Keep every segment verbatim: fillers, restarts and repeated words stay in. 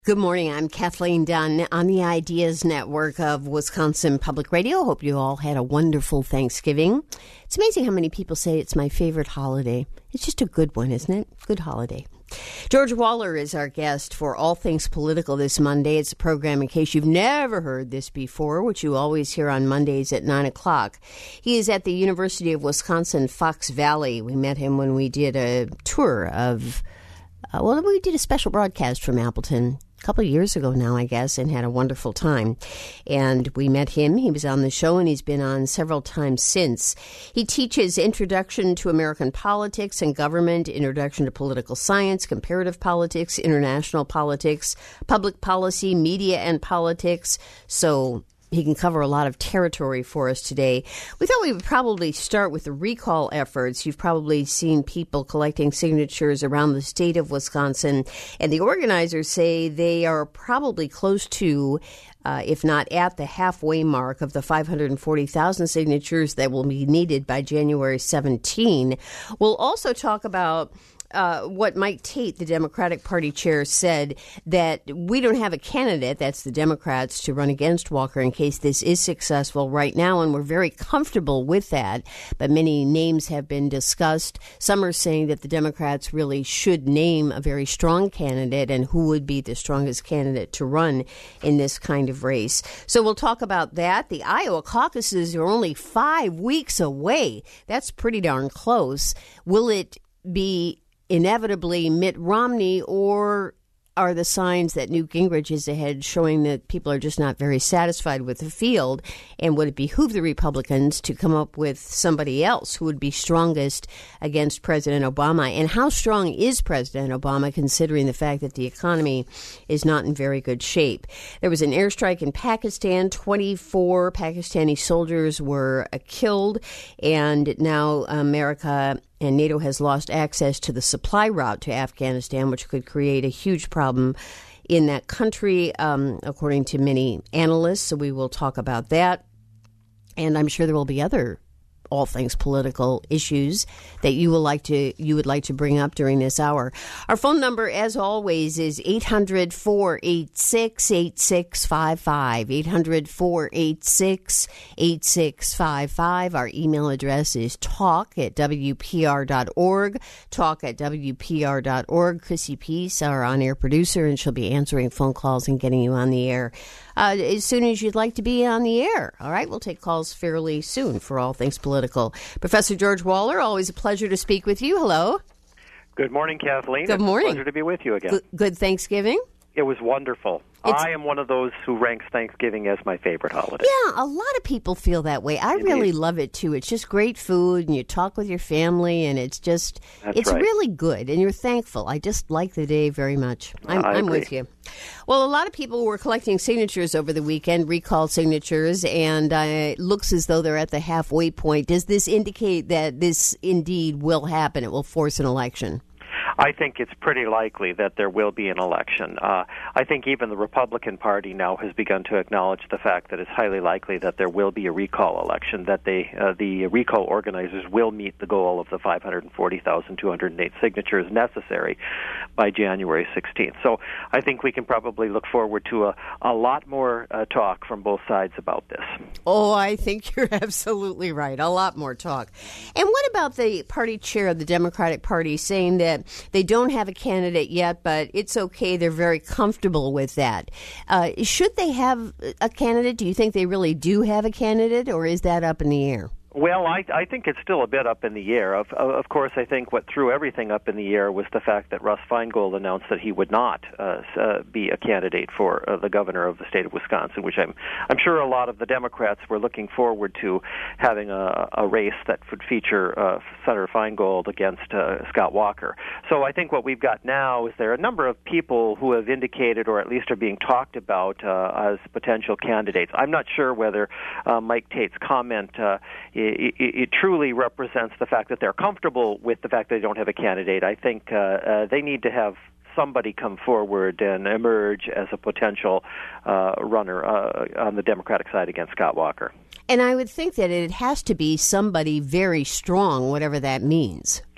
Good morning. I'm Kathleen Dunn on the Ideas Network of Wisconsin Public Radio. Hope you all had a wonderful Thanksgiving. It's amazing how many people say it's my favorite holiday. It's just a good one, isn't it? Good holiday. George Waller is our guest for All Things Political this Monday. It's a program, in case you've never heard this before, which you always hear on Mondays at nine o'clock. He is at the University of Wisconsin Fox Valley. We met him when we did a tour of, uh, well, we did a special broadcast from Appleton a couple of years ago now, I guess, and had a wonderful time. And we met him. He was on the show, and he's been on several times since. He teaches Introduction to American Politics and Government, Introduction to Political Science, Comparative Politics, International Politics, Public Policy, Media and Politics. So he can cover a lot of territory for us today. We thought we would probably start with the recall efforts. You've probably seen people collecting signatures around the state of Wisconsin, and the organizers say they are probably close to, uh, if not at the halfway mark of the five hundred forty thousand signatures that will be needed by January seventeenth. We'll also talk about Uh, what Mike Tate, the Democratic Party chair, said, that we don't have a candidate, that's the Democrats, to run against Walker in case this is successful right now, and we're very comfortable with that. But many names have been discussed. Some are saying that the Democrats really should name a very strong candidate, and who would be the strongest candidate to run in this kind of race. So we'll talk about that. The Iowa caucuses are only five weeks away. That's pretty darn close. Will it be inevitably Mitt Romney, or are the signs that Newt Gingrich is ahead showing that people are just not very satisfied with the field? And would it behoove the Republicans to come up with somebody else who would be strongest against President Obama? And how strong is President Obama, considering the fact that the economy is not in very good shape? There was an airstrike in Pakistan. twenty-four Pakistani soldiers were uh, killed, and now America and NATO has lost access to the supply route to Afghanistan, which could create a huge problem in that country, um, according to many analysts. So we will talk about that. And I'm sure there will be other all things political issues that you will like to you would like to bring up during this hour. Our phone number, as always, is eight hundred, four eight six, eight six five five. eight hundred, four eight six, eight six five five. Our email address is talk at w p r dot org. Talk at w p r dot org. Chrissy Peace, our on-air producer, and she'll be answering phone calls and getting you on the air Uh, as soon as you'd like to be on the air. All right, we'll take calls fairly soon for All Things Political. Professor George Waller, always a pleasure to speak with you. Hello. Good morning, Kathleen. Good morning. It's a pleasure to be with you again. Good, good Thanksgiving. It was wonderful. It's, I am one of those who ranks Thanksgiving as my favorite holiday. Yeah, a lot of people feel that way. I Indeed. really love it, too. It's just great food, and you talk with your family, and it's just, That's it's right. really good, and you're thankful. I just like the day very much. I'm, I I'm agree. with you. Well, a lot of people were collecting signatures over the weekend, recall signatures, and uh, it looks as though they're at the halfway point. Does this indicate that this indeed will happen? It will force an election? I think it's pretty likely that there will be an election. Uh, I think even the Republican Party now has begun to acknowledge the fact that it's highly likely that there will be a recall election, that they, uh, the recall organizers will meet the goal of the five hundred forty thousand two hundred eight signatures necessary by January sixteenth. So I think we can probably look forward to a, a lot more uh, talk from both sides about this. Oh, I think you're absolutely right. A lot more talk. And what about the party chair of the Democratic Party saying that they don't have a candidate yet, but it's okay, they're very comfortable with that? Uh, should they have a candidate? Do you think they really do have a candidate, or is that up in the air? Well, I, I think it's still a bit up in the air. Of, of course, I think what threw everything up in the air was the fact that Russ Feingold announced that he would not uh, uh, be a candidate for uh, the governor of the state of Wisconsin, which I'm I'm sure a lot of the Democrats were looking forward to having a, a race that would feature uh, Senator Feingold against uh, Scott Walker. So I think what we've got now is there are a number of people who have indicated, or at least are being talked about uh, as potential candidates. I'm not sure whether uh, Mike Tate's comment uh, It, it, it truly represents the fact that they're comfortable with the fact that they don't have a candidate. I think uh, uh, they need to have somebody come forward and emerge as a potential uh, runner uh, on the Democratic side against Scott Walker. And I would think that it has to be somebody very strong, whatever that means.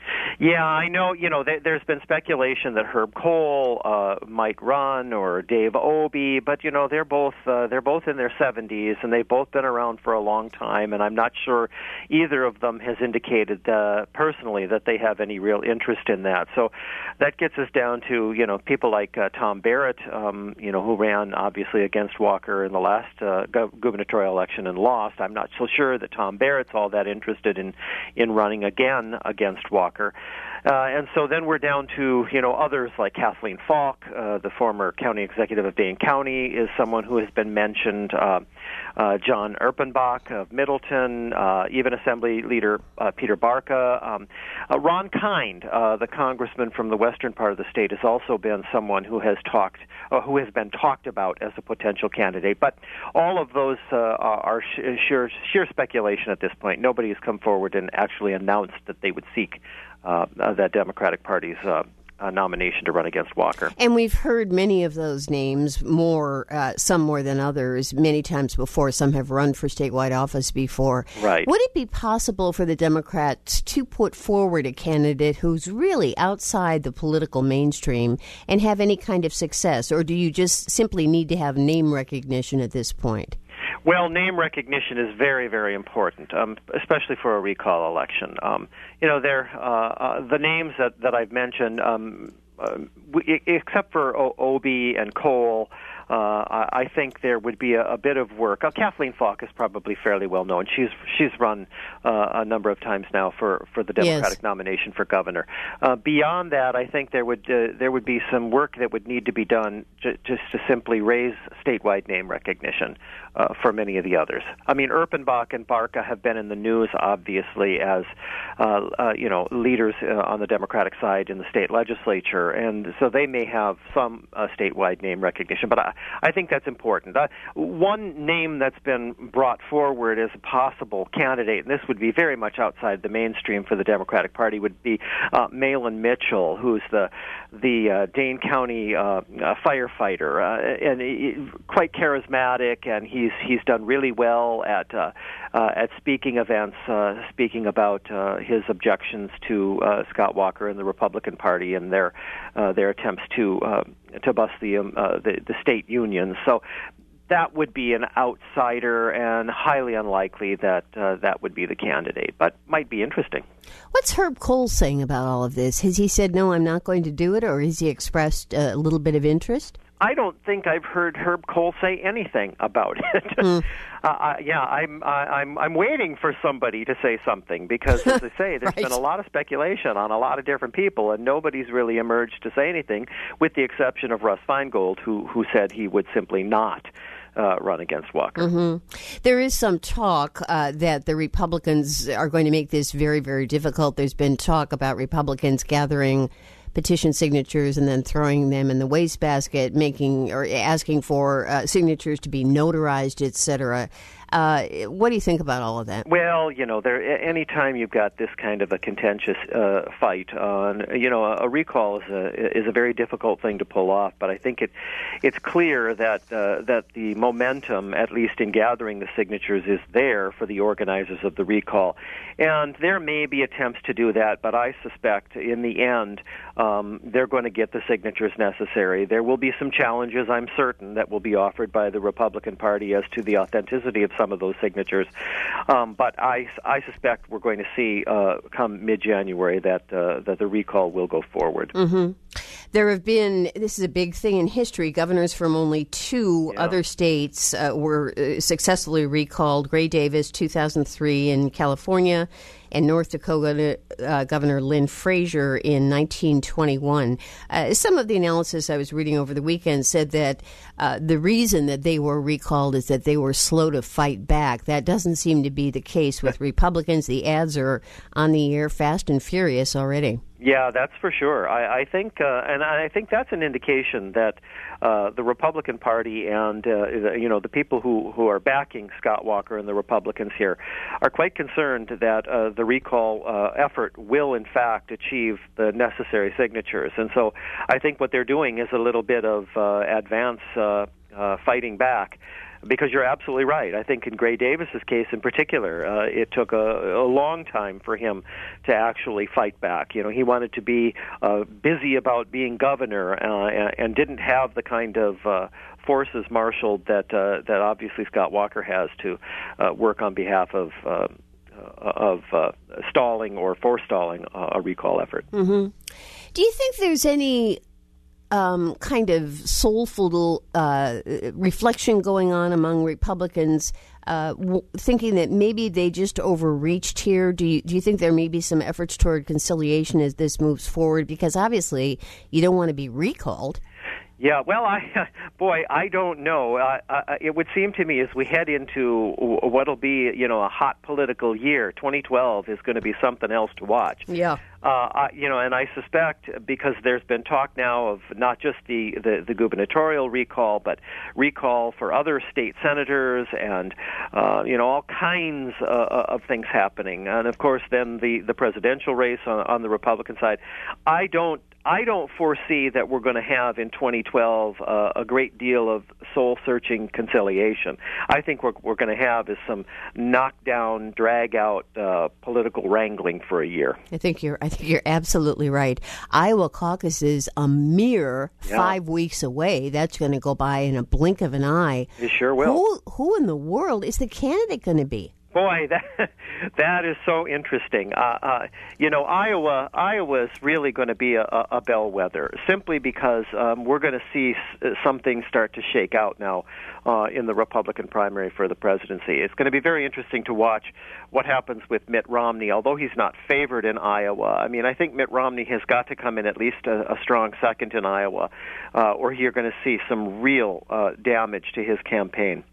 Yeah, I know. You know, th- there's been speculation that Herb Kohl uh, might run, or Dave Obey, but you know, they're both uh, they're both in their seventies, and they've both been around for a long time. And I'm not sure either of them has indicated uh, personally that they have any real interest in that. So that gets us down to you know people like uh, Tom Barrett, um, you know, who ran obviously against Walker in the last uh, gu- gubernatorial election and lost. I'm not so sure that Tom Barrett's all that interested in in running again against Walker. Uh, and so then we're down to, you know, others like Kathleen Falk, uh, the former county executive of Dane County, is someone who has been mentioned. Uh, uh, John Erpenbach of Middleton, uh, even Assembly Leader uh, Peter Barca. Um, uh, Ron Kind, uh, the congressman from the western part of the state, has also been someone who has talked, uh, who has been talked about as a potential candidate. But all of those uh, are sh- sheer, sheer speculation at this point. Nobody has come forward and actually announced that they would seek Uh, uh, that Democratic Party's uh, uh, nomination to run against Walker. And we've heard many of those names, more uh, some more than others, many times before. Some have run for statewide office before. Right. Would it be possible for the Democrats to put forward a candidate who's really outside the political mainstream and have any kind of success, or do you just simply need to have name recognition at this point? Well, name recognition is very, very important, um, especially for a recall election. Um, you know, there uh, uh, the names that, that I've mentioned, um, uh, we, except for o- Obey and Kohl, uh, I, I think there would be a, a bit of work. Uh, Kathleen Falk is probably fairly well known. She's she's run uh, a number of times now for, for the Democratic yes. nomination for governor. Uh, beyond that, I think there would uh, there would be some work that would need to be done j- just to simply raise statewide name recognition uh, for many of the others. I mean, Erpenbach and Barca have been in the news, obviously, as uh, uh, you know leaders uh, on the Democratic side in the state legislature, and so they may have some uh, statewide name recognition. But I, I think that's important. Uh, one name that's been brought forward as a possible candidate, and this would be very much outside the mainstream for the Democratic Party, would be uh, Malin Mitchell, who's the the uh, Dane County uh, uh, firefighter, uh, and he, quite charismatic, and he's he's done really well at uh, uh, at speaking events, uh, speaking about uh, his objections to uh, Scott Walker and the Republican Party and their uh, their attempts to uh, to bust the, um, uh, the the state unions. So that would be an outsider, and highly unlikely that uh, that would be the candidate, but might be interesting. What's Herb Kohl saying about all of this? Has he said, no, I'm not going to do it, or has he expressed a little bit of interest? I don't think I've heard Herb Kohl say anything about it. Mm. uh, I, yeah, I'm I, I'm I'm waiting for somebody to say something, because, as I say, there's right. been a lot of speculation on a lot of different people, and nobody's really emerged to say anything, with the exception of Russ Feingold, who who said he would simply not Uh, run against Walker. Mm-hmm. There is some talk uh, that the Republicans are going to make this very, very difficult. There's been talk about Republicans gathering petition signatures and then throwing them in the wastebasket, making or asking for uh, signatures to be notarized, et cetera. Uh, what do you think about all of that? Well, you know, there anytime you've got this kind of a contentious uh, fight on, you know, a, a recall is a is a very difficult thing to pull off. But I think it it's clear that uh, that the momentum, at least in gathering the signatures, is there for the organizers of the recall, and there may be attempts to do that. But I suspect, in the end, um, they're going to get the signatures necessary. There will be some challenges, I'm certain, that will be offered by the Republican Party as to the authenticity of some some of those signatures. Um, but I, I suspect we're going to see uh, come mid-January that uh, that the recall will go forward. Mm-hmm. There have been, this is a big thing in history, governors from only two yeah. other states uh, were uh, successfully recalled. Gray Davis, two thousand three in California, and North Dakota uh, Governor Lynn Frazier in nineteen twenty-one. Uh, some of the analysis I was reading over the weekend said that uh, the reason that they were recalled is that they were slow to fight back. That doesn't seem to be the case with Republicans. The ads are on the air fast and furious already. Yeah, that's for sure. I, I think, uh, and I think that's an indication that uh, the Republican Party and uh, you know the people who, who are backing Scott Walker and the Republicans here are quite concerned that uh, the recall uh, effort will, in fact, achieve the necessary signatures. And so, I think what they're doing is a little bit of uh, advance uh, uh, fighting back. because you're absolutely right. I think in Gray Davis's case in particular, uh, it took a, a long time for him to actually fight back. You know, he wanted to be uh, busy about being governor uh, and, and didn't have the kind of uh, forces marshaled that uh, that obviously Scott Walker has to uh, work on behalf of uh, of uh, stalling or forestalling a recall effort. Mm-hmm. Do you think there's any um, kind of soulful uh, reflection going on among Republicans, uh, w- thinking that maybe they just overreached here? Do you, do you think there may be some efforts toward conciliation as this moves forward? Because obviously you don't want to be recalled. Yeah, well, I, boy, I don't know. Uh, uh, it would seem to me as we head into what'll be, you know, a hot political year, twenty twelve is going to be something else to watch. Yeah. Uh, I, you know, and I suspect because there's been talk now of not just the, the, the gubernatorial recall, but recall for other state senators and, uh, you know, all kinds uh, of things happening. And, of course, then the, the presidential race on, on the Republican side. I don't I don't foresee that we're going to have in twenty twelve uh, a great deal of soul-searching conciliation. I think what we're going to have is some knockdown, drag-out uh, political wrangling for a year. I think you're. I think you're absolutely right. Iowa caucus is a mere yeah. five weeks away. That's going to go by in a blink of an eye. It sure will. Who, who in the world is the candidate going to be? Boy, that that is so interesting. Uh, uh, you know, Iowa Iowa is really going to be a, a bellwether, simply because um, we're going to see s- some things start to shake out now uh, in the Republican primary for the presidency. It's going to be very interesting to watch what happens with Mitt Romney, although he's not favored in Iowa. I mean, I think Mitt Romney has got to come in at least a, a strong second in Iowa, uh, or you're going to see some real uh, damage to his campaign.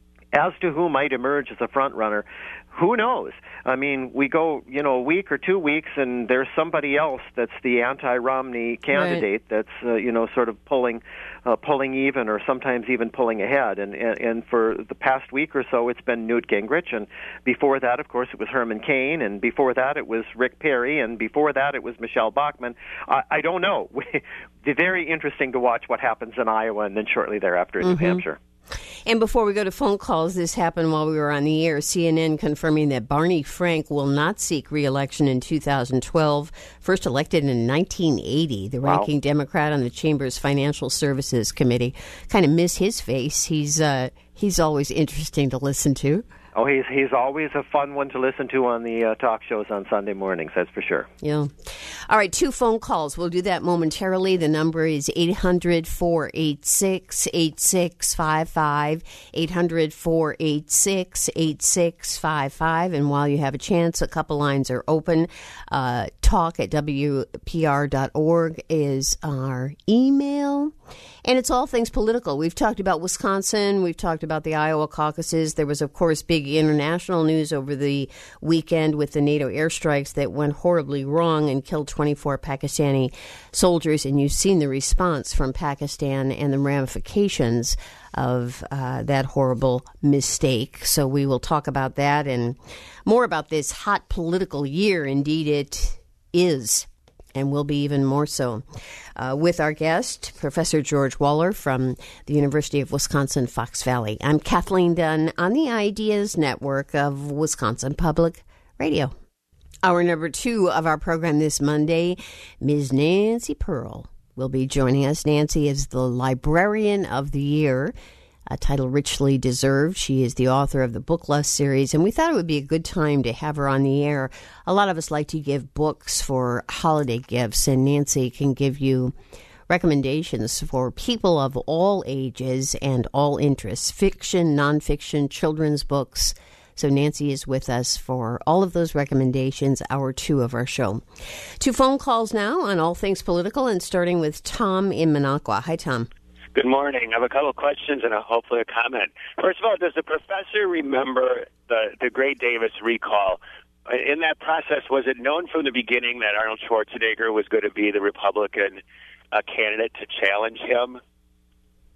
As to who might emerge as a front runner, who knows? I mean, we go, you know, a week or two weeks, and there's somebody else that's the anti-Romney candidate right. that's, uh, you know, sort of pulling, uh, pulling even, or sometimes even pulling ahead. And, and and for the past week or so, it's been Newt Gingrich, and before that, of course, it was Herman Cain, and before that, it was Rick Perry, and before that, it was Michelle Bachmann. I, I don't know. It's very interesting to watch what happens in Iowa, and then shortly thereafter in mm-hmm. New Hampshire. And before we go to phone calls, this happened while we were on the air. C N N confirming that Barney Frank will not seek re-election in two thousand twelve. First elected in nineteen eighty, the wow. ranking Democrat on the Chamber's Financial Services Committee. Kind of miss his face. He's uh, he's always interesting to listen to. Oh, he's he's always a fun one to listen to on the uh, talk shows on Sunday mornings, that's for sure. Yeah. All right, two phone calls. We'll do that momentarily. The number is eight hundred, four eight six, eight six five five, eight hundred, four eight six, eight six five five. And while you have a chance, a couple lines are open. Uh, talk at W P R dot org is our email. And it's all things political. We've talked about Wisconsin. We've talked about the Iowa caucuses. There was, of course, big international news over the weekend with the NATO airstrikes that went horribly wrong and killed twenty-four Pakistani soldiers. And you've seen the response from Pakistan and the ramifications of uh, that horrible mistake. So we will talk about that and more about this hot political year. Indeed, it is. And will be even more so, uh, with our guest, Professor George Waller from the University of Wisconsin-Fox Valley. I'm Kathleen Dunn on the Ideas Network of Wisconsin Public Radio. Hour number two of our program this Monday, Miz Nancy Pearl will be joining us. Nancy is the Librarian of the Year, a title richly deserved. She is the author of the Book Lust series, and we thought it would be a good time to have her on the air. A lot of us like to give books for holiday gifts, and Nancy can give you recommendations for people of all ages and all interests, fiction, nonfiction, children's books. So Nancy is with us for all of those recommendations, hour two of our show. Two phone calls now on all things political, and starting with Tom in Minocqua. Hi, Tom. Good morning. I have a couple of questions and a, hopefully a comment. First of all, does the professor remember the, the Gray Davis recall? In that process, was it known from the beginning that Arnold Schwarzenegger was going to be the Republican uh, candidate to challenge him?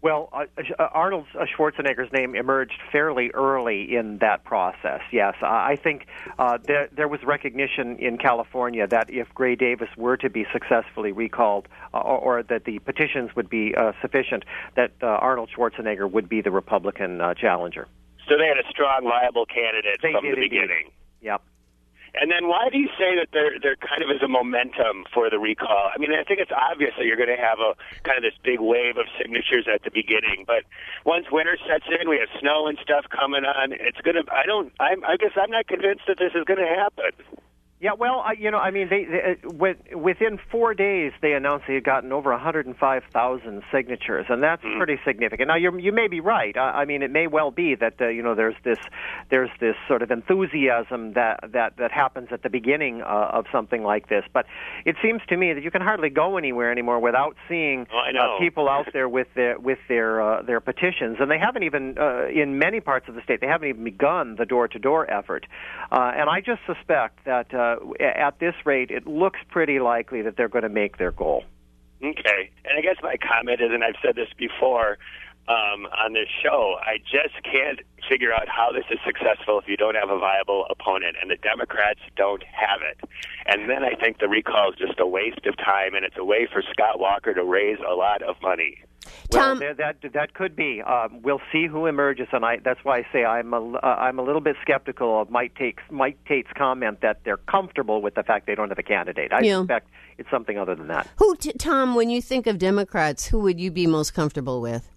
Well, uh, Arnold Schwarzenegger's name emerged fairly early in that process, yes. I think uh, there, there was recognition in California that if Gray Davis were to be successfully recalled, uh, or, or that the petitions would be uh, sufficient, that uh, Arnold Schwarzenegger would be the Republican uh, challenger. So they had a strong, viable candidate they from did the indeed. beginning. Yep. And then why do you say that there there kind of is a momentum for the recall? I mean, I think it's obvious that you're going to have a kind of this big wave of signatures at the beginning, but once winter sets in, we have snow and stuff coming on. It's going to. I don't. I, I guess I'm not convinced that this is going to happen. Yeah, well, I, you know, I mean, they, they uh, with, within four days they announced they had gotten over one hundred five thousand signatures, and that's mm. pretty significant. Now, you you may be right. I, I mean, it may well be that uh, you know there's this there's this sort of enthusiasm that that, that happens at the beginning uh, of something like this, but it seems to me that you can hardly go anywhere anymore without seeing oh, I know. uh, people out there with their with their uh, their petitions, and they haven't even uh, in many parts of the state they haven't even begun the door to door effort, uh, and I just suspect that. Uh, At this rate, it looks pretty likely that they're going to make their goal. Okay. And I guess my comment is, and I've said this before um, on this show, I just can't figure out how this is successful if you don't have a viable opponent, and the Democrats don't have it. And then I think the recall is just a waste of time, and it's a way for Scott Walker to raise a lot of money. Tom, well, that that could be. Um, we'll see who emerges, and I, that's why I say I'm a, uh, I'm a little bit skeptical of Mike Tate's, Mike Tate's comment that they're comfortable with the fact they don't have a candidate. I yeah. suspect it's something other than that. Who, t- Tom, when you think of Democrats, who would you be most comfortable with?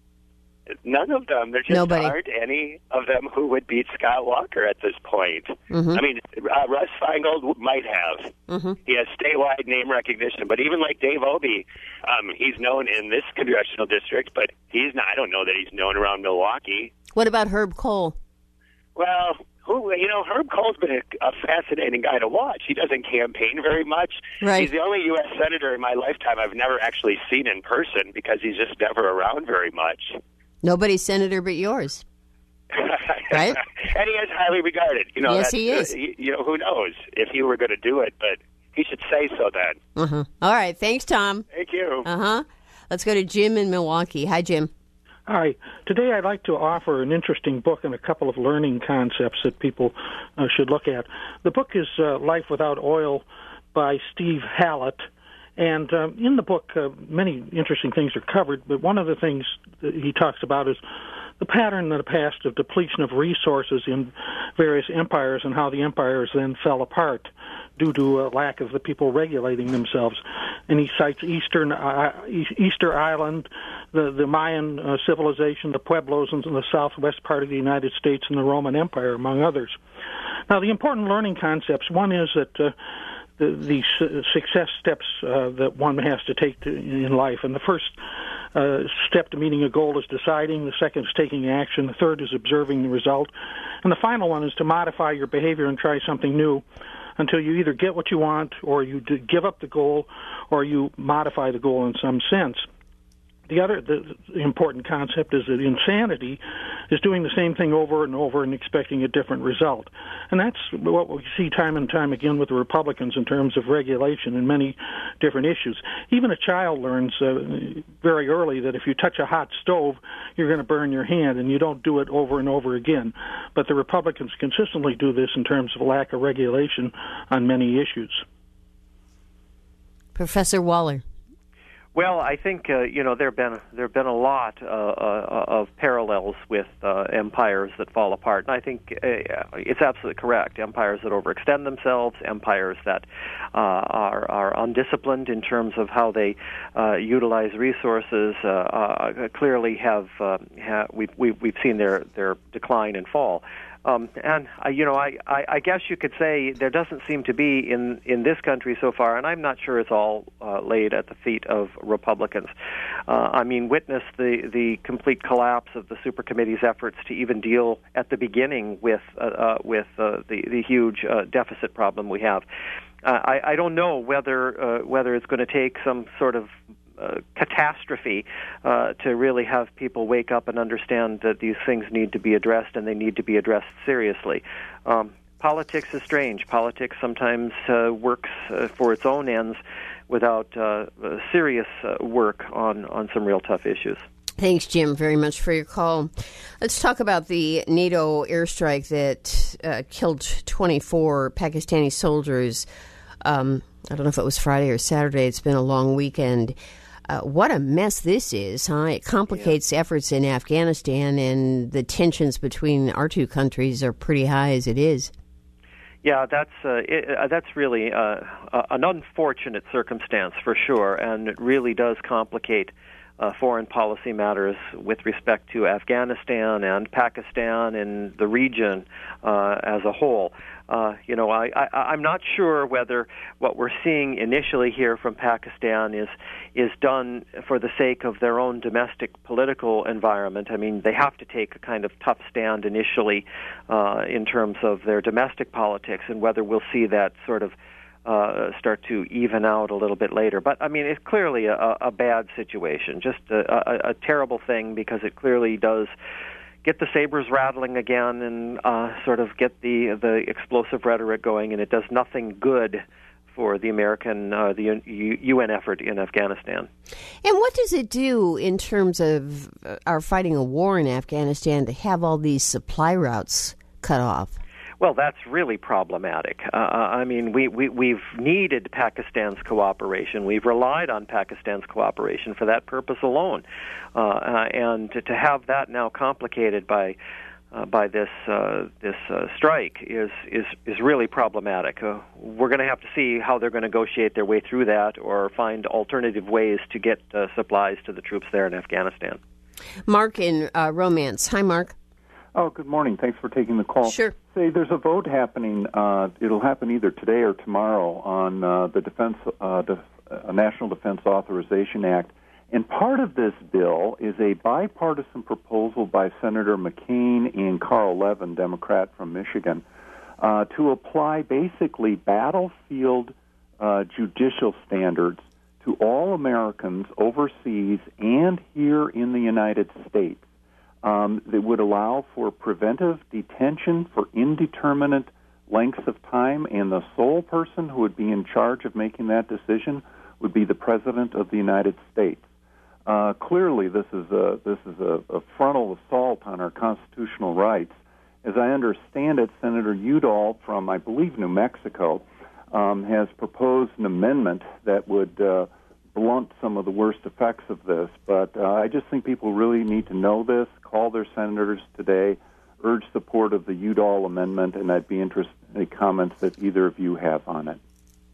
None of them. There just Nobody. aren't any of them who would beat Scott Walker at this point. Mm-hmm. I mean, uh, Russ Feingold might have. Mm-hmm. He has statewide name recognition, but even like Dave Obey, um, he's known in this congressional district, but he's not. I don't know that he's known around Milwaukee. What about Herb Kohl? Well, who you know, Herb Kohl's been a, a fascinating guy to watch. He doesn't campaign very much. Right. He's the only U S senator in my lifetime I've never actually seen in person because he's just never around very much. Nobody's senator but yours. Right? And he is highly regarded. You know, yes, he is. Uh, you know, who knows if he were going to do it, but he should say so then. Uh-huh. All right. Thanks, Tom. Thank you. Uh-huh. Let's go to Jim in Milwaukee. Hi, Jim. Hi. Today I'd like to offer an interesting book and a couple of learning concepts that people uh, should look at. The book is uh, Life Without Oil by Steve Hallett. And um, in the book, uh, many interesting things are covered, but one of the things that he talks about is the pattern in the past of depletion of resources in various empires and how the empires then fell apart due to a lack of the people regulating themselves. And he cites Eastern uh, Easter Island, the, the Mayan uh, civilization, the Pueblos in the southwest part of the United States, and the Roman Empire, among others. Now, the important learning concepts, one is that uh, the, the su- success steps uh, that one has to take to, in life. And the first uh, step to meeting a goal is deciding. The second is taking action. The third is observing the result. And the final one is to modify your behavior and try something new until you either get what you want or you give up the goal or you modify the goal in some sense. The other the, the important concept is that insanity is doing the same thing over and over and expecting a different result. And that's what we see time and time again with the Republicans in terms of regulation and many different issues. Even a child learns uh, very early that if you touch a hot stove, you're going to burn your hand, and you don't do it over and over again. But the Republicans consistently do this in terms of lack of regulation on many issues. Professor Waller. Well, I think uh, you know there've been there've been a lot uh, uh, of parallels with uh, empires that fall apart, and I think uh, it's absolutely correct. Empires that overextend themselves, empires that uh, are are undisciplined in terms of how they uh, utilize resources, uh, uh, clearly have, uh, have we've, we've we've seen their their decline and fall. Um, and, uh, you know, I, I, I guess you could say there doesn't seem to be in, in this country so far, and I'm not sure it's all uh, laid at the feet of Republicans. Uh, I mean, witness the, the complete collapse of the supercommittee's efforts to even deal at the beginning with, uh, uh, with uh, the, the huge uh, deficit problem we have. Uh, I, I don't know whether, uh, whether it's going to take some sort of Uh, catastrophe uh, to really have people wake up and understand that these things need to be addressed, and they need to be addressed seriously. Um, politics is strange. Politics sometimes uh, works uh, for its own ends without uh, serious uh, work on, on some real tough issues. Thanks, Jim, very much for your call. Let's talk about the NATO airstrike that uh, killed twenty-four Pakistani soldiers. Um, I don't know if it was Friday or Saturday. It's been a long weekend. Uh, what a mess this is, huh? It complicates yeah. efforts in Afghanistan, and the tensions between our two countries are pretty high as it is. Yeah, that's uh, it, uh, that's really uh, uh, an unfortunate circumstance for sure, and it really does complicate Uh, foreign policy matters with respect to Afghanistan and Pakistan and the region uh, as a whole. Uh, you know, I, I, I'm not sure whether what we're seeing initially here from Pakistan is is done for the sake of their own domestic political environment. I mean, they have to take a kind of tough stand initially uh, in terms of their domestic politics, and whether we'll see that sort of Uh, start to even out a little bit later. But, I mean, it's clearly a, a bad situation, just a, a, a terrible thing, because it clearly does get the sabers rattling again and uh, sort of get the, the explosive rhetoric going, and it does nothing good for the American, uh, the U- U N effort in Afghanistan. And what does it do in terms of our fighting a war in Afghanistan to have all these supply routes cut off? Well, that's really problematic. Uh, I mean, we, we, we've needed Pakistan's cooperation. We've relied on Pakistan's cooperation for that purpose alone. Uh, uh, and to, to have that now complicated by uh, by this uh, this uh, strike is, is, is really problematic. Uh, we're going to have to see how they're going to negotiate their way through that, or find alternative ways to get uh, supplies to the troops there in Afghanistan. Mark in uh, Romance. Hi, Mark. Oh, good morning. Thanks for taking the call. Sure. Say, there's a vote happening. Uh, it'll happen either today or tomorrow on uh, the Defense, uh, Def- uh, National Defense Authorization Act. And part of this bill is a bipartisan proposal by Senator McCain and Carl Levin, Democrat from Michigan, uh, to apply basically battlefield uh, judicial standards to all Americans overseas and here in the United States. Um, that would allow for preventive detention for indeterminate lengths of time, and the sole person who would be in charge of making that decision would be the President of the United States. Uh, clearly, this is a this is a, a frontal assault on our constitutional rights. As I understand it, Senator Udall from, I believe, New Mexico, um, has proposed an amendment that would uh, blunt some of the worst effects of this. But uh, I just think people really need to know this, call their senators today, urge support of the Udall amendment, and I'd be interested in the comments that either of you have on it.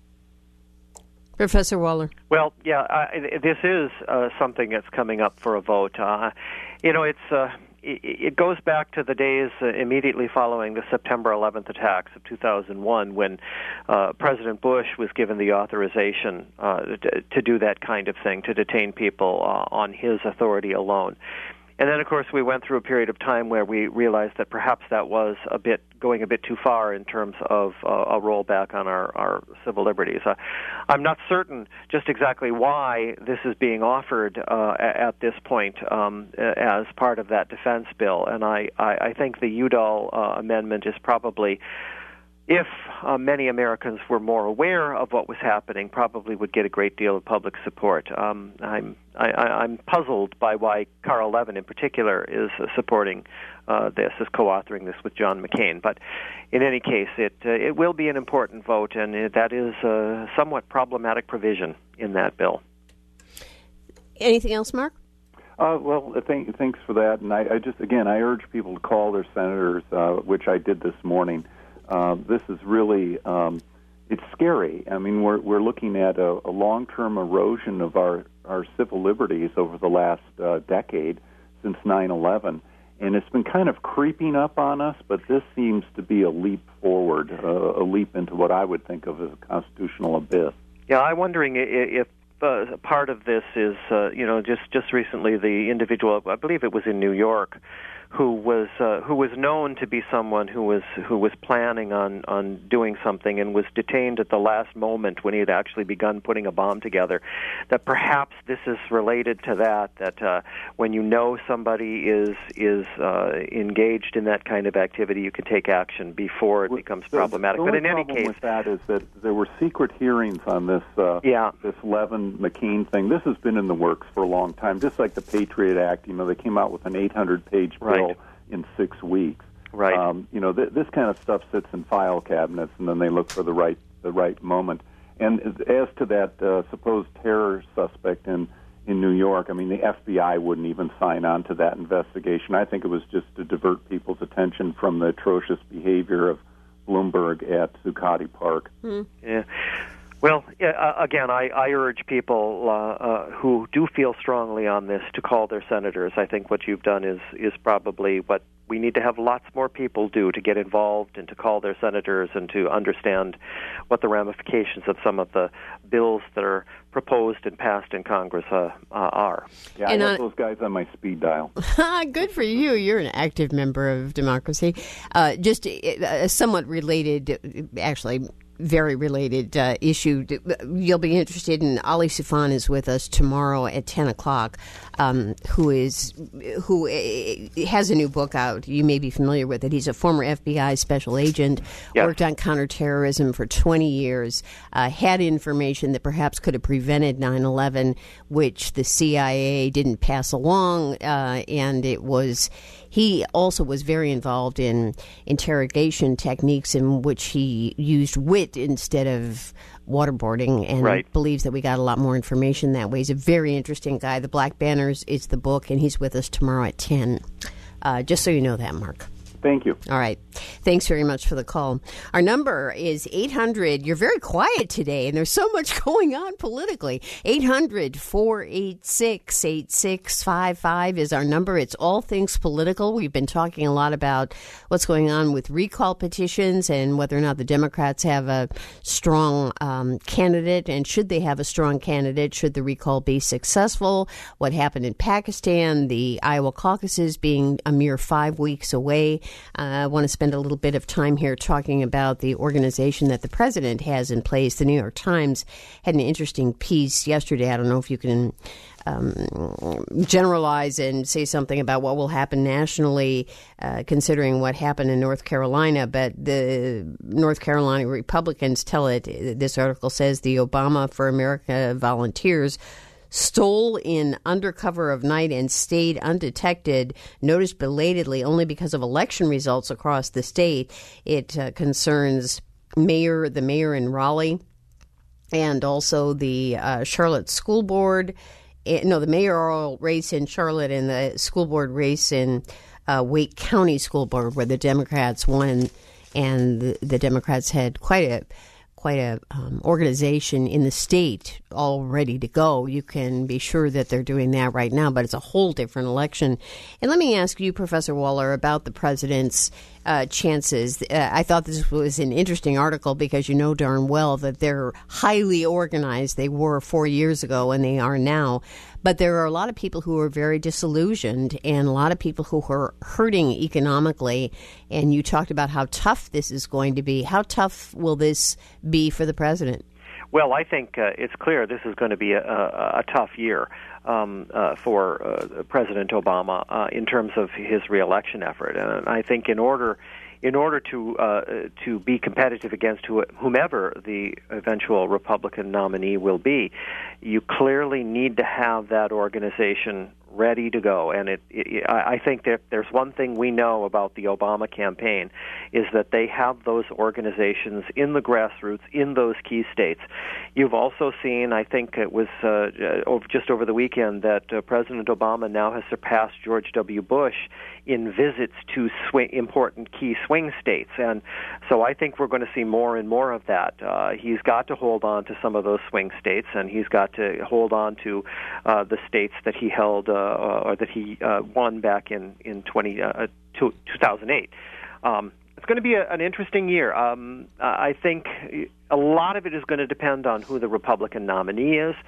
Professor Waller. Well, yeah, I, this is uh, something that's coming up for a vote. Uh, you know, it's uh, it, it goes back to the days uh, immediately following the September eleventh attacks of two thousand one, when uh, President Bush was given the authorization uh, to, to do that kind of thing, to detain people uh, on his authority alone. And then, of course, we went through a period of time where we realized that perhaps that was a bit going a bit too far in terms of uh, a rollback on our, our civil liberties. Uh, I'm not certain just exactly why this is being offered uh, at this point um, as part of that defense bill. And I, I, I think the Udall uh, amendment is probably, if uh, many Americans were more aware of what was happening, probably would get a great deal of public support. Um, I'm I, I'm puzzled by why Carl Levin, in particular, is uh, supporting uh, this, is co-authoring this with John McCain. But in any case, it uh, it will be an important vote, and it, that is a somewhat problematic provision in that bill. Anything else, Mark? Uh, well, thank, thanks for that. And I, I just, again, I urge people to call their senators, uh, which I did this morning. Uh, this is really, um, it's scary. I mean, we're we're looking at a, a long-term erosion of our, our civil liberties over the last uh, decade, since nine eleven. And it's been kind of creeping up on us, but this seems to be a leap forward, uh, a leap into what I would think of as a constitutional abyss. Yeah, I'm wondering if uh, part of this is, uh, you know, just, just recently the individual, I believe it was in New York, who was uh, who was known to be someone who was who was planning on, on doing something and was detained at the last moment when he had actually begun putting a bomb together, that perhaps this is related to that, that uh, when you know somebody is is uh, engaged in that kind of activity, you can take action before it becomes the, problematic. The but only in any problem case, with that is that there were secret hearings on this uh, yeah. this Levin McKean thing. This has been in the works for a long time, just like the Patriot Act. You know, they came out with an eight hundred page bill right. in six weeks. Right. Um, you know, th- this kind of stuff sits in file cabinets, and then they look for the right the right moment. And as to that uh, supposed terror suspect in in New York, I mean, the F B I wouldn't even sign on to that investigation. I think it was just to divert people's attention from the atrocious behavior of Bloomberg at Zuccotti Park. Hmm. Yeah. Well, yeah, uh, again, I, I urge people uh, uh, who do feel strongly on this to call their senators. I think what you've done is is probably what we need to have lots more people do, to get involved and to call their senators and to understand what the ramifications of some of the bills that are proposed and passed in Congress uh, uh, are. Yeah, and I have on, those guys on my speed dial. Good for you. You're an active member of democracy. Uh, just a somewhat related, actually, very related uh, issue. You'll be interested in. Ali Soufan is with us tomorrow at ten o'clock, um, who is who has a new book out. You may be familiar with it. He's a former F B I special agent, yes. worked on counterterrorism for twenty years, uh, had information that perhaps could have prevented nine eleven, which the C I A didn't pass along, uh, and it was... He also was very involved in interrogation techniques in which he used wit instead of waterboarding, and right. believes that we got a lot more information that way. He's a very interesting guy. The Black Banners is the book, and he's with us tomorrow at ten. Uh, just so you know that, Mark. Thank you. All right. Thanks very much for the call. Our number is eight hundred. You're very quiet today, and there's so much going on politically. eight hundred, four eight six, eight six five five is our number. It's all things political. We've been talking a lot about what's going on with recall petitions and whether or not the Democrats have a strong um, candidate, and should they have a strong candidate, should the recall be successful, what happened in Pakistan, the Iowa caucuses being a mere five weeks away. Uh, I want to spend a little bit of time here talking about the organization that the president has in place. The New York Times had an interesting piece yesterday. I don't know if you can um, generalize and say something about what will happen nationally, uh, considering what happened in North Carolina. But the North Carolina Republicans tell it, this article says, the Obama for America volunteers stole in under cover of night and stayed undetected, noticed belatedly only because of election results across the state. It uh, concerns mayor, the mayor in Raleigh, and also the uh, Charlotte School Board. No, the mayoral race in Charlotte and the school board race in uh, Wake County School Board, where the Democrats won, and the, the Democrats had quite a quite a um, organization in the state all ready to go. You can be sure that they're doing that right now, but it's a whole different election. And let me ask you, Professor Waller, about the president's uh, chances. Uh, I thought this was an interesting article because you know darn well that they're highly organized. They were four years ago and they are now. But there are a lot of people who are very disillusioned and a lot of people who are hurting economically. And you talked about how tough this is going to be. How tough will this be for the president? Well, I think uh, it's clear this is going to be a, a, a tough year um, uh, for uh, President Obama uh, in terms of his reelection effort. And I think in order in order to uh, to be competitive against who, whomever the eventual Republican nominee will be, you clearly need to have that organization ready to go. And it, it, I think that there's one thing we know about the Obama campaign is that they have those organizations in the grassroots in those key states. You've also seen, I think it was uh, just over the weekend, that uh, President Obama now has surpassed George W. Bush in visits to swing, important key swing states. And so I think we're going to see more and more of that. Uh, he's got to hold on to some of those swing states, and he's got to hold on to uh, the states that he held uh, or that he uh, won back in, in twenty, uh, two, two thousand eight. Um, it's going to be a, an interesting year. Um, I think a lot of it is going to depend on who the Republican nominee is.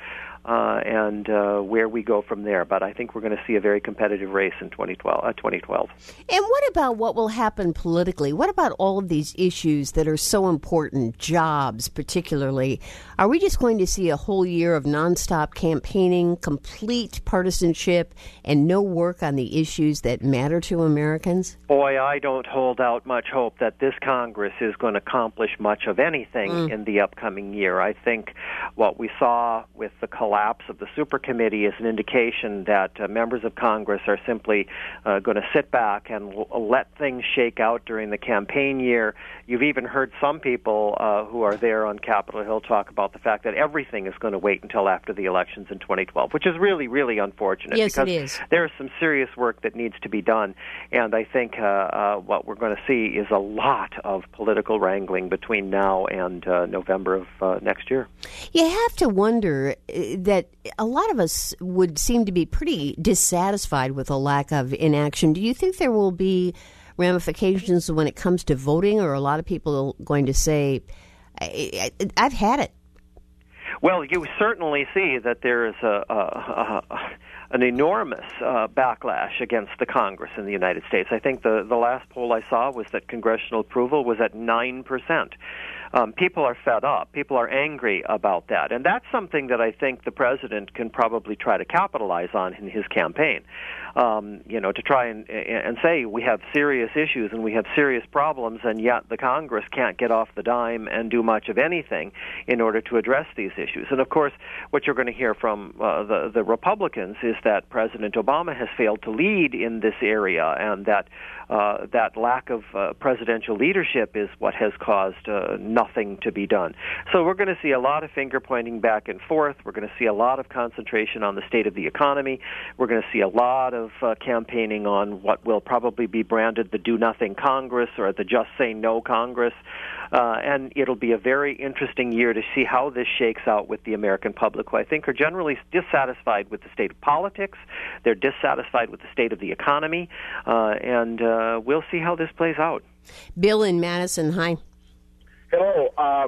uh, and uh, where we go from there. But I think we're going to see a very competitive race in twenty twelve. Uh, twenty twelve. And what about what will happen politically? What about all of these issues that are so important, jobs particularly? Are we just going to see a whole year of nonstop campaigning, complete partisanship, and no work on the issues that matter to Americans? Boy, I don't hold out much hope that this Congress is going to accomplish much of anything mm. in the upcoming year. I think what we saw with the collapse of the super committee is an indication that uh, members of Congress are simply uh, going to sit back and l- let things shake out during the campaign year. You've even heard some people uh, who are there on Capitol Hill talk about the fact that everything is going to wait until after the elections in twenty twelve, which is really, really unfortunate. Yes, because it is. There is some serious work that needs to be done, and I think uh, uh, what we're going to see is a lot of political wrangling between now and uh, November of uh, next year. You have to wonder that a lot of us would seem to be pretty dissatisfied with a lack of inaction. Do you think there will be ramifications when it comes to voting, or are a lot of people going to say, I, I, I've had it? Well, you certainly see that there is a, a, a an enormous uh, backlash against the Congress in the United States. I think the, the last poll I saw was that congressional approval was at nine percent. Um, people are fed up. People are angry about that. And that's something that I think the president can probably try to capitalize on in his campaign. Um, you know, to try and, and say we have serious issues and we have serious problems, and yet the Congress can't get off the dime and do much of anything in order to address these issues. And, of course, what you're going to hear from uh, the, the Republicans is that President Obama has failed to lead in this area, and that uh, that lack of uh, presidential leadership is what has caused uh, nothing to be done. So we're going to see a lot of finger-pointing back and forth. We're going to see a lot of concentration on the state of the economy. We're going to see a lot of uh, campaigning on what will probably be branded the Do-Nothing Congress or the Just Say No Congress. Uh, and it'll be a very interesting year to see how this shakes out with the American public, who I think are generally dissatisfied with the state of politics. They're dissatisfied with the state of the economy, uh, and uh, we'll see how this plays out. Bill in Madison, hi. Hello. Uh,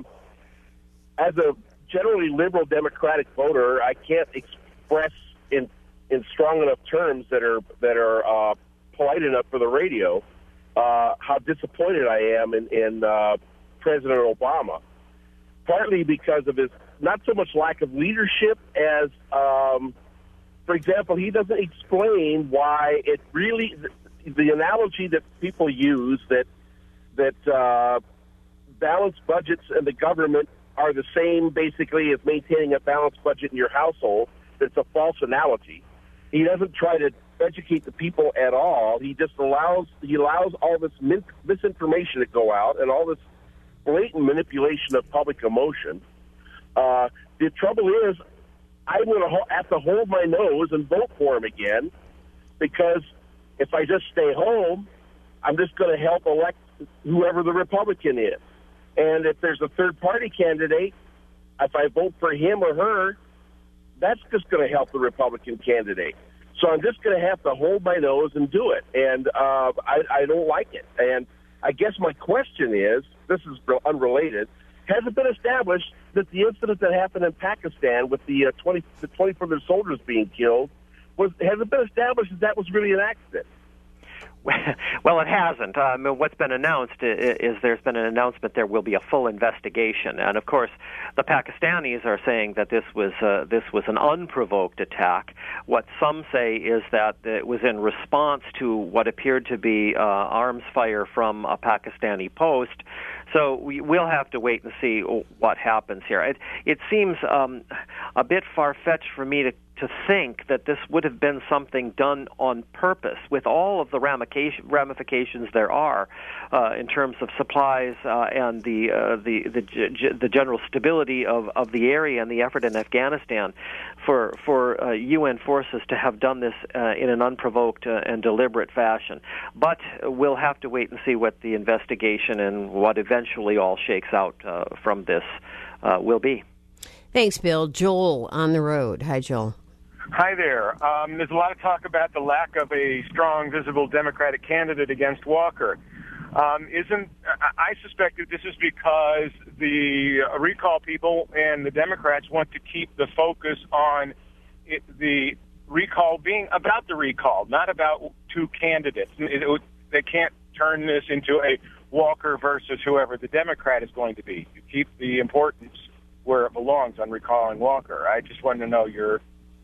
as a generally liberal Democratic voter, I can't express in in strong enough terms that are that are uh, polite enough for the radio uh, how disappointed I am in, in uh, President Obama, partly because of his not so much lack of leadership as, um, for example, he doesn't explain why it really, the, the analogy that people use that that uh, balanced budgets and the government are the same basically as maintaining a balanced budget in your household, that's a false analogy. He doesn't try to educate the people at all. He just allows he allows all this min- misinformation to go out and all this blatant manipulation of public emotion. Uh, the trouble is, I'm going to ho- have to hold my nose and vote for him again, because if I just stay home, I'm just going to help elect whoever the Republican is. And if there's a third-party candidate, if I vote for him or her, that's just going to help the Republican candidate. So I'm just going to have to hold my nose and do it. And uh, I, I don't like it. And I guess my question is, this is unrelated, has it been established that the incident that happened in Pakistan with the uh, twenty, the twenty-four soldiers being killed, was has it been established that that was really an accident? Well, it hasn't. Um, what's been announced is there's been an announcement there will be a full investigation, and of course, the Pakistanis are saying that this was uh, this was an unprovoked attack. What some say is that it was in response to what appeared to be uh, arms fire from a Pakistani post. So we, we'll have to wait and see what happens here. It, it seems um, a bit far-fetched for me to to think that this would have been something done on purpose, with all of the ramifications there are uh, in terms of supplies uh, and the uh, the the, g- the general stability of, of the area and the effort in Afghanistan for for uh, U N forces to have done this uh, in an unprovoked uh, and deliberate fashion. But we'll have to wait and see what the investigation and what eventually all shakes out uh, from this uh, will be. Thanks, Bill. Joel on the road. Hi, Joel. Hi there. Um, there's a lot of talk about the lack of a strong, visible Democratic candidate against Walker. Um, isn't I suspect that this is because the recall people and the Democrats want to keep the focus on it, the recall being about the recall, not about two candidates. It, it, they can't turn this into a Walker versus whoever the Democrat is going to be. You keep the importance where it belongs on recalling Walker. I just wanted to know your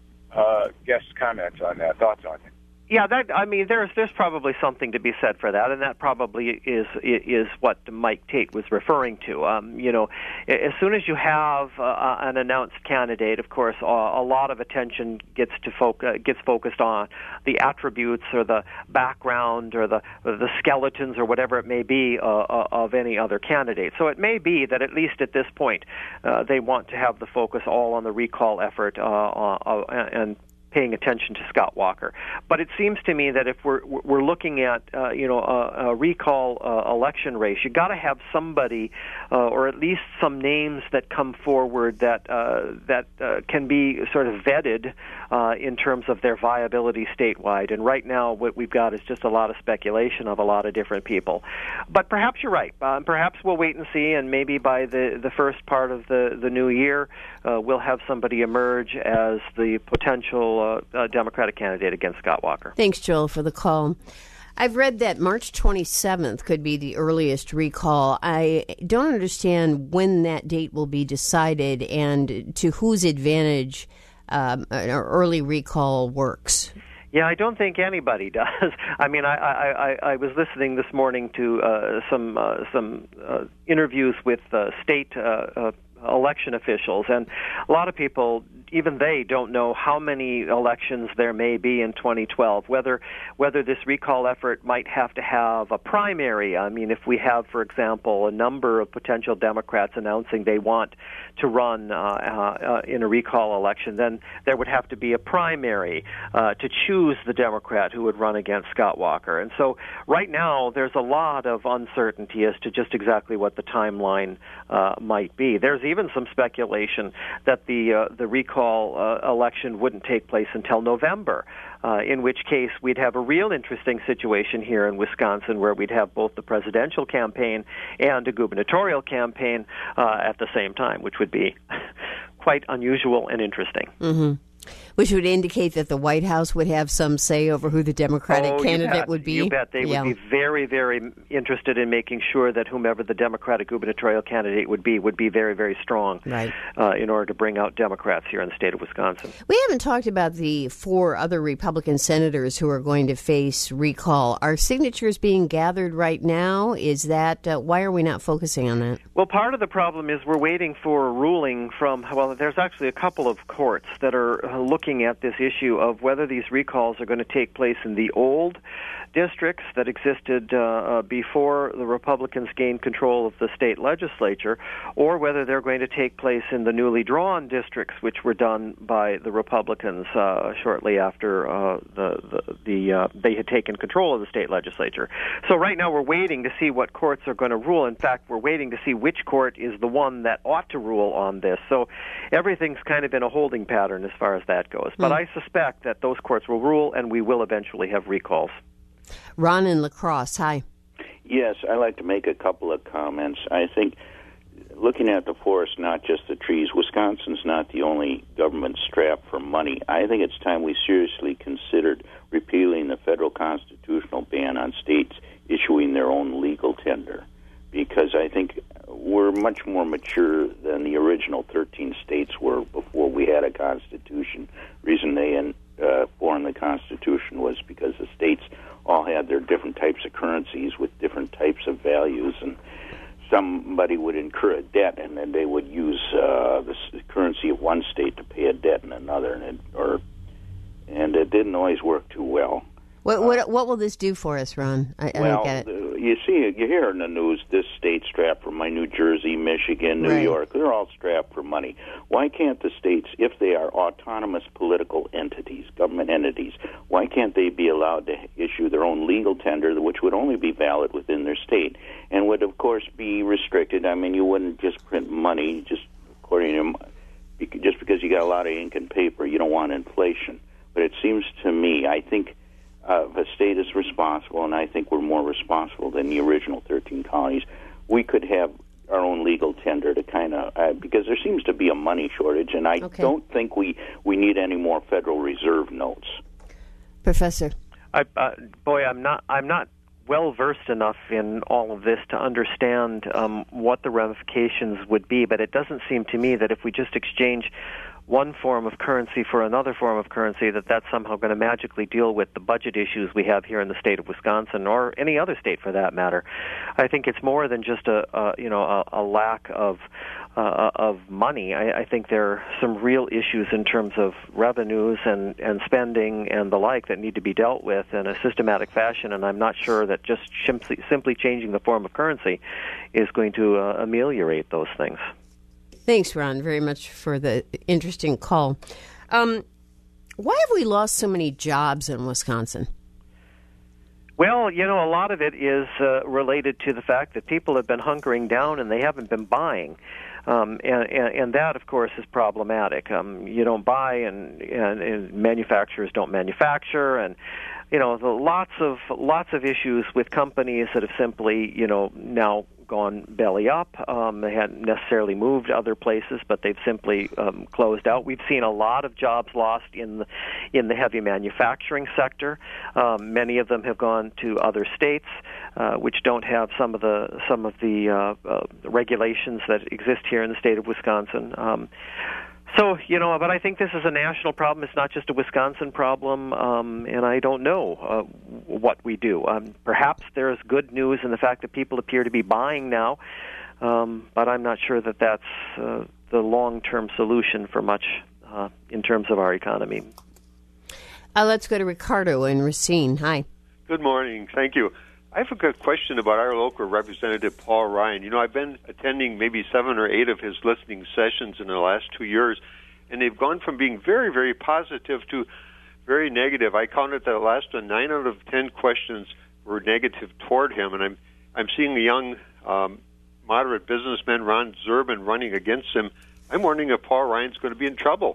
uh, guest comments on that, thoughts on it. Yeah, that I mean, there's there's probably something to be said for that, and that probably is is what Mike Tate was referring to. Um, you know, as soon as you have uh, an announced candidate, of course, uh, a lot of attention gets to focus gets focused on the attributes or the background or the or the skeletons or whatever it may be uh, uh, of any other candidate. So it may be that at least at this point, uh, they want to have the focus all on the recall effort uh, uh, and paying attention to Scott Walker. But it seems to me that if we're we're looking at uh, you know a, a recall uh, election race, you got to have somebody uh, or at least some names that come forward that uh, that uh, can be sort of vetted uh, in terms of their viability statewide. And right now, what we've got is just a lot of speculation of a lot of different people. But perhaps you're right. Uh, perhaps we'll wait and see, and maybe by the the first part of the the new year, uh, we'll have somebody emerge as the potential Uh, uh, Democratic candidate against Scott Walker. Thanks, Joel, for the call. I've read that March twenty-seventh could be the earliest recall. I don't understand when that date will be decided and to whose advantage um, an early recall works. Yeah, I don't think anybody does. I mean, I, I, I, I was listening this morning to uh, some uh, some uh, interviews with uh, state uh, uh, election officials, and a lot of people, even they don't know how many elections there may be in twenty twelve, whether whether this recall effort might have to have a primary. I mean, if we have, for example, a number of potential Democrats announcing they want to run uh, uh, in a recall election, then there would have to be a primary uh, to choose the Democrat who would run against Scott Walker. And so right now there's a lot of uncertainty as to just exactly what the timeline uh, might be. There's even some speculation that the uh, the recall uh, election wouldn't take place until November, uh, in which case we'd have a real interesting situation here in Wisconsin where we'd have both the presidential campaign and a gubernatorial campaign uh, at the same time, which would be quite unusual and interesting. Mm-hmm. Which would indicate that the White House would have some say over who the Democratic oh, candidate would be. You bet. They yeah. would be very, very interested in making sure that whomever the Democratic gubernatorial candidate would be would be very, very strong right. uh, in order to bring out Democrats here in the state of Wisconsin. We haven't talked about the four other Republican senators who are going to face recall. Are signatures being gathered right now? Is that uh, why are we not focusing on that? Well, part of the problem is we're waiting for a ruling from, well, there's actually a couple of courts that are looking at this issue of whether these recalls are going to take place in the old districts that existed uh, uh, before the Republicans gained control of the state legislature, or whether they're going to take place in the newly drawn districts, which were done by the Republicans uh, shortly after uh, the the, the uh, they had taken control of the state legislature. So right now we're waiting to see what courts are going to rule. In fact, we're waiting to see which court is the one that ought to rule on this. So everything's kind of in a holding pattern as far as that goes. But mm. I suspect that those courts will rule, and we will eventually have recalls. Ron in La Crosse, hi. Yes, I'd like to make a couple of comments. I think looking at the forest, not just the trees, Wisconsin's not the only government strapped for money. I think it's time we seriously considered repealing the federal constitutional ban on states issuing their own legal tender, because I think we're much more mature than the original thirteen states were before we had a constitution. The reason they uh, formed the Constitution was because the states all had their different types of currencies with different types of values, and somebody would incur a debt, and then they would use uh, the currency of one state to pay a debt in another, and it, or and it didn't always work too well. What what, what will this do for us, Ron? I, I well, don't get it. Uh, you see, you hear in the news, this state strapped for money, New Jersey, Michigan, New right. York, they're all strapped for money. Why can't the states, if they are autonomous political entities, government entities, why can't they be allowed to issue their own legal tender, which would only be valid within their state, and would, of course, be restricted? I mean, you wouldn't just print money just according to, just because you got a lot of ink and paper. You don't want inflation. But it seems to me, I think uh, the state is responsible, and I think we're more responsible than the original thirteen colonies. We could have our own legal tender to kind of, uh, because there seems to be a money shortage, and I okay. don't think we, we need any more Federal Reserve notes. Professor, I, uh, boy, I'm not. I'm not well versed enough in all of this to understand um, what the ramifications would be. But it doesn't seem to me that if we just exchange one form of currency for another form of currency, that that's somehow going to magically deal with the budget issues we have here in the state of Wisconsin, or any other state for that matter. I think it's more than just a, a you know a, a lack of uh, of money. I, I think there are some real issues in terms of revenues and, and spending and the like that need to be dealt with in a systematic fashion, and I'm not sure that just simply, simply changing the form of currency is going to uh, ameliorate those things. Thanks, Ron, very much for the interesting call. Um, why have we lost so many jobs in Wisconsin? Well, you know, a lot of it is uh, related to the fact that people have been hunkering down and they haven't been buying. Um, and, and, and that, of course, is problematic. Um, you don't buy, and, and, and manufacturers don't manufacture, and you know, the, lots of lots of issues with companies that have simply, you know, now gone belly up. Um, they hadn't necessarily moved other places, but they've simply um, closed out. We've seen a lot of jobs lost in the in the heavy manufacturing sector. Um, many of them have gone to other states, uh, which don't have some of the some of the uh, uh, regulations that exist here in the state of Wisconsin. Um, So, you know, but I think this is a national problem. It's not just a Wisconsin problem, um, and I don't know uh, what we do. Um, perhaps there's good news in the fact that people appear to be buying now, um, but I'm not sure that that's uh, the long-term solution for much uh, in terms of our economy. Uh, let's go to Ricardo in Racine. Hi. Good morning. Thank you. I have a good question about our local representative, Paul Ryan. You know, I've been attending maybe seven or eight of his listening sessions in the last two years, and they've gone from being very, very positive to very negative. I counted that last one, nine out of ten questions were negative toward him, and I'm I'm seeing a young, um, moderate businessman, Ron Zerbin, running against him. I'm wondering if Paul Ryan's going to be in trouble.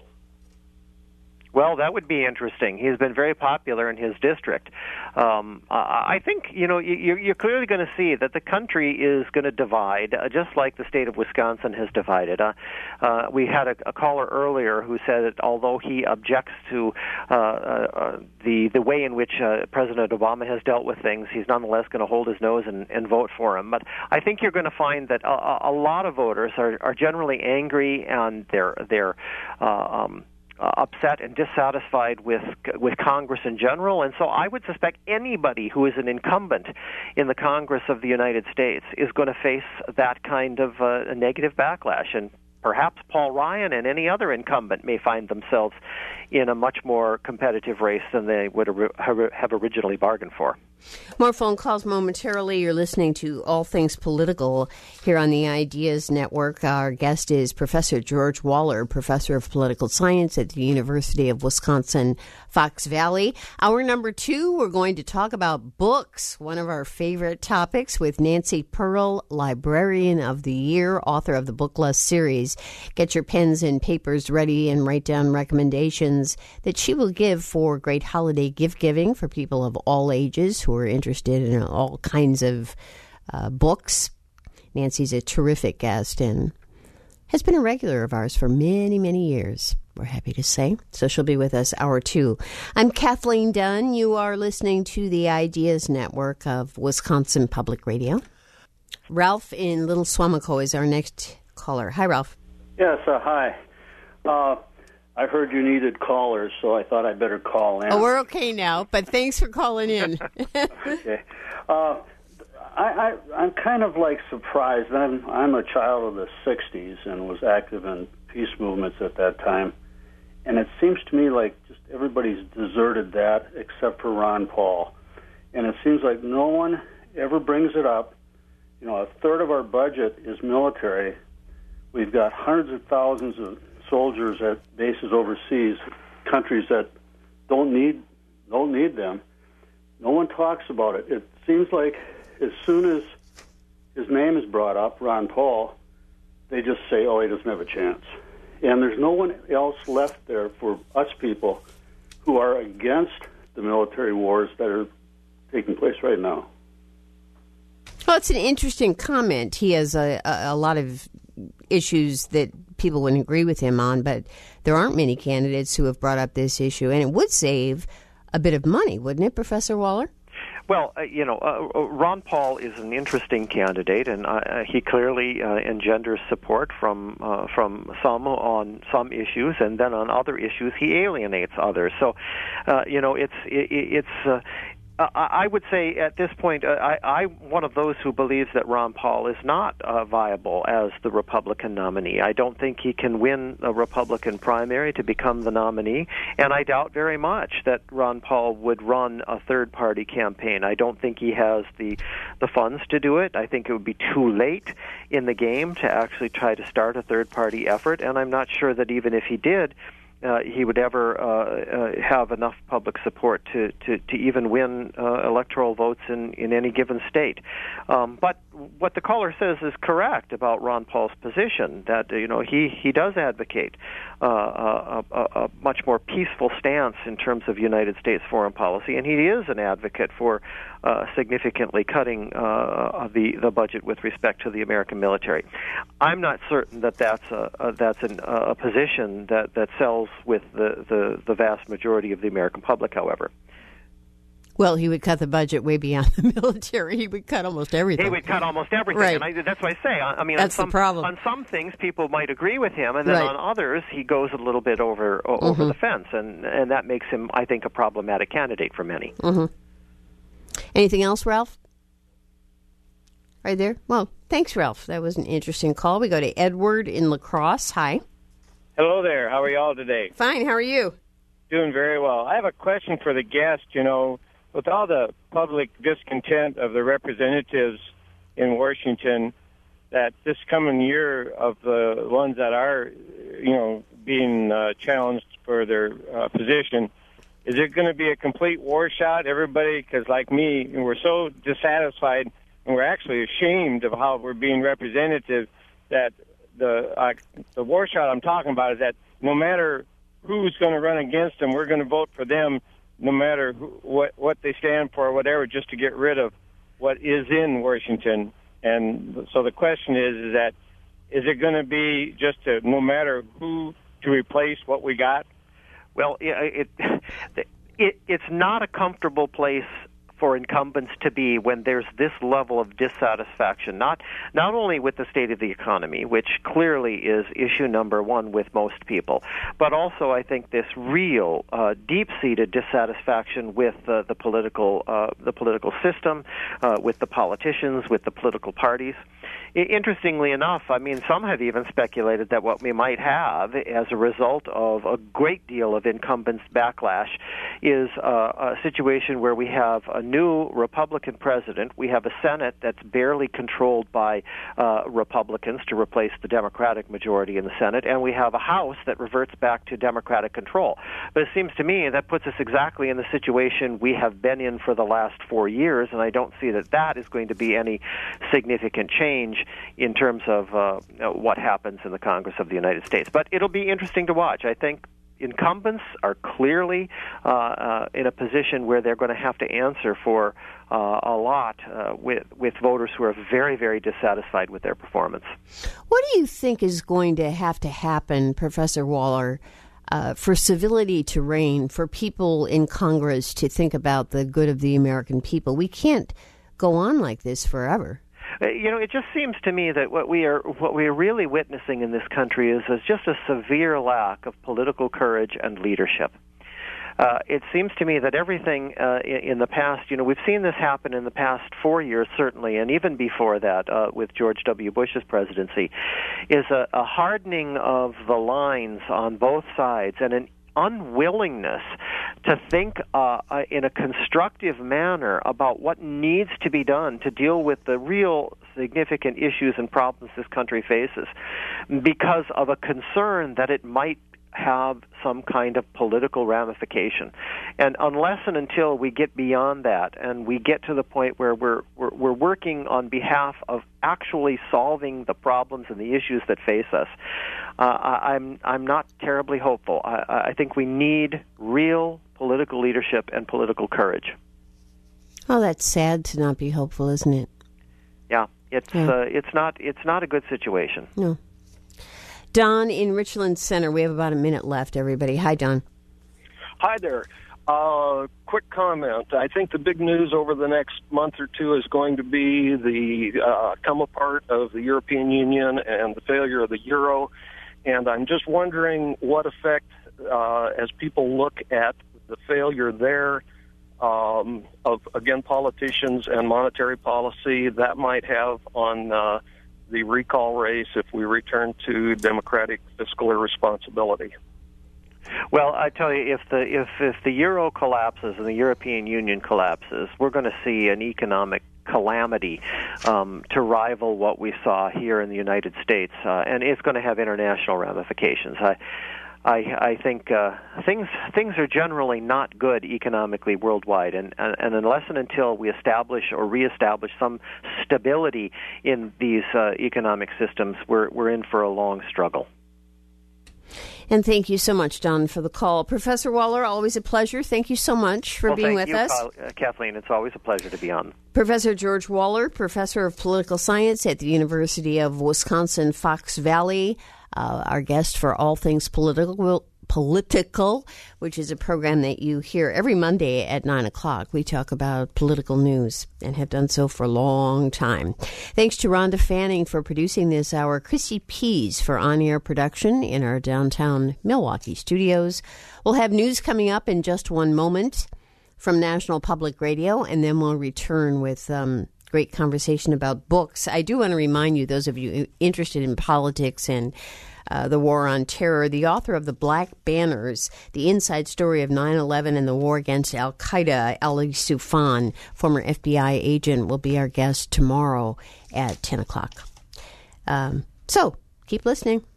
Well, that would be interesting. He's been very popular in his district. Um, I think, you know, you're clearly going to see that the country is going to divide, uh, just like the state of Wisconsin has divided. Uh, uh, we had a, a caller earlier who said that although he objects to uh, uh, the the way in which uh, President Obama has dealt with things, he's nonetheless going to hold his nose and, and vote for him. But I think you're going to find that a, a lot of voters are, are generally angry, and they're they're uh, um, Uh, upset and dissatisfied with with Congress in general, and so I would suspect anybody who is an incumbent in the Congress of the United States is going to face that kind of uh, a negative backlash, and perhaps Paul Ryan and any other incumbent may find themselves in a much more competitive race than they would have originally bargained for. More phone calls momentarily. You're listening to All Things Political here on the Ideas Network. Our guest is Professor George Waller, Professor of Political Science at the University of Wisconsin, Fox Valley. Hour number two, we're going to talk about books, one of our favorite topics, with Nancy Pearl, Librarian of the Year, author of the Book Lust series. Get your pens and papers ready and write down recommendations that she will give for great holiday gift-giving for people of all ages who are interested in all kinds of uh, books. Nancy's a terrific guest and has been a regular of ours for many, many years, we're happy to say. So she'll be with us hour two. I'm Kathleen Dunn. You are listening to the Ideas Network of Wisconsin Public Radio. Ralph in Little Swamico is our next caller. Hi, Ralph. Yes, uh, hi. Uh, I heard you needed callers, so I thought I'd better call in. Oh, we're okay now, but thanks for calling in. Okay. Uh, I, I, I'm kind of like surprised. I'm, I'm a child of the sixties and was active in peace movements at that time. And it seems to me like just everybody's deserted that except for Ron Paul. And it seems like no one ever brings it up. You know, a third of our budget is military. We've got hundreds of thousands of soldiers at bases overseas, countries that don't need don't need them. No one talks about it. It seems like as soon as his name is brought up, Ron Paul, they just say, oh, he doesn't have a chance. And there's no one else left there for us people who are against the military wars that are taking place right now. Well, it's an interesting comment. He has a, a, a lot of issues that people wouldn't agree with him on, but there aren't many candidates who have brought up this issue, and it would save a bit of money, wouldn't it, Professor Waller? Well, uh, you know, uh, Ron Paul is an interesting candidate, and uh, he clearly uh, engenders support from uh, from some on some issues, and then on other issues he alienates others. So, uh, you know, it's it, it's. Uh, I would say at this point, uh, I, I'm one of those who believes that Ron Paul is not uh, viable as the Republican nominee. I don't think he can win a Republican primary to become the nominee, and I doubt very much that Ron Paul would run a third-party campaign. I don't think he has the the funds to do it. I think it would be too late in the game to actually try to start a third-party effort, and I'm not sure that even if he did, Uh, he would ever uh, uh, have enough public support to, to, to even win uh, electoral votes in, in any given state. Um, but what the caller says is correct about Ron Paul's position, that you know he, he does advocate uh, a, a, a much more peaceful stance in terms of United States foreign policy, and he is an advocate for uh, significantly cutting uh, the the budget with respect to the American military. I'm not certain that that's a, a that's an, a position that, that sells with the, the, the vast majority of the American public, however. Well, he would cut the budget way beyond the military. He would cut almost everything. He would cut almost everything, right. and I, that's what I say. I, I mean, that's on some, the problem. On some things, people might agree with him, and then right. on others, he goes a little bit over over mm-hmm. the fence, and and that makes him, I think, a problematic candidate for many. Mm-hmm. Anything else, Ralph? Right there? Well, thanks, Ralph. That was an interesting call. We go to Edward in La Crosse. Hi. Hello there. How are you all today? Fine. How are you? Doing very well. I have a question for the guest. You know, with all the public discontent of the representatives in Washington, that this coming year of the ones that are, you know, being uh, challenged for their uh, position, is it going to be a complete war shot? Everybody, because like me, we're so dissatisfied and we're actually ashamed of how we're being represented that the uh, the war shot I'm talking about is that no matter who's going to run against them, we're going to vote for them no matter who, what what they stand for or whatever, just to get rid of what is in Washington. And so the question is, is that is it going to be just to, no matter who to replace what we got? Well, it, it, it it's not a comfortable place for incumbents to be when there's this level of dissatisfaction, not not only with the state of the economy, which clearly is issue number one with most people, but also I think this real uh, deep-seated dissatisfaction with uh, the political uh, the political system, uh, with the politicians, with the political parties. Interestingly enough, I mean, some have even speculated that what we might have as a result of a great deal of incumbents' backlash is uh, a situation where we have a new Republican president, we have a Senate that's barely controlled by uh, Republicans to replace the Democratic majority in the Senate, and we have a House that reverts back to Democratic control. But it seems to me that puts us exactly in the situation we have been in for the last four years, and I don't see that that is going to be any significant change in terms of uh, what happens in the Congress of the United States. But it'll be interesting to watch. I think incumbents are clearly uh, uh, in a position where they're going to have to answer for uh, a lot uh, with, with voters who are very, very dissatisfied with their performance. What do you think is going to have to happen, Professor Waller, uh, for civility to reign, for people in Congress to think about the good of the American people? We can't go on like this forever. You know, it just seems to me that what we are what we are really witnessing in this country is, is just a severe lack of political courage and leadership. Uh, it seems to me that everything uh, in, in the past, you know, we've seen this happen in the past four years, certainly, and even before that uh, with George W. Bush's presidency, is a, a hardening of the lines on both sides and an unwillingness to think uh, uh, in a constructive manner about what needs to be done to deal with the real significant issues and problems this country faces, because of a concern that it might have some kind of political ramification. And unless and until we get beyond that and we get to the point where we're, we're, we're working on behalf of actually solving the problems and the issues that face us, uh, I, I'm, I'm not terribly hopeful. I, I think we need real political leadership and political courage. Oh, that's sad to not be hopeful, isn't it? Yeah, it's Yeah. Uh, it's not it's not a good situation. No. Don in Richland Center. We have about a minute left, everybody. Hi, Don. Hi there. Uh, quick comment. I think the big news over the next month or two is going to be the uh, come apart of the European Union and the failure of the euro. And I'm just wondering what effect, uh, as people look at the failure there, um, of, again, politicians and monetary policy, that might have on uh, the recall race if we return to democratic fiscal irresponsibility. Well, I tell you, if the if if the euro collapses and the European Union collapses, we're going to see an economic calamity um, to rival what we saw here in the United States, uh, and it's going to have international ramifications. I. I, I think uh, things things are generally not good economically worldwide, and, and, and unless and until we establish or reestablish some stability in these uh, economic systems, we're we're in for a long struggle. And thank you so much, Don, for the call. Professor Waller, always a pleasure. Thank you so much for well, being thank with you, us. Ka- uh, Kathleen. It's always a pleasure to be on. Professor George Waller, Professor of Political Science at the University of Wisconsin-Fox Valley, uh, our guest for All Things Political, Political, which is a program that you hear every Monday at nine o'clock. We talk about political news and have done so for a long time. Thanks to Rhonda Fanning for producing this hour, Chrissy Pease for on-air production in our downtown Milwaukee studios. We'll have news coming up in just one moment from National Public Radio, and then we'll return with um, great conversation about books. I do want to remind you, those of you interested in politics and uh, the war on terror, the author of The Black Banners, The Inside Story of nine eleven and the War Against Al-Qaeda, Ali Soufan, former F B I agent, will be our guest tomorrow at ten o'clock. Um, so, keep listening.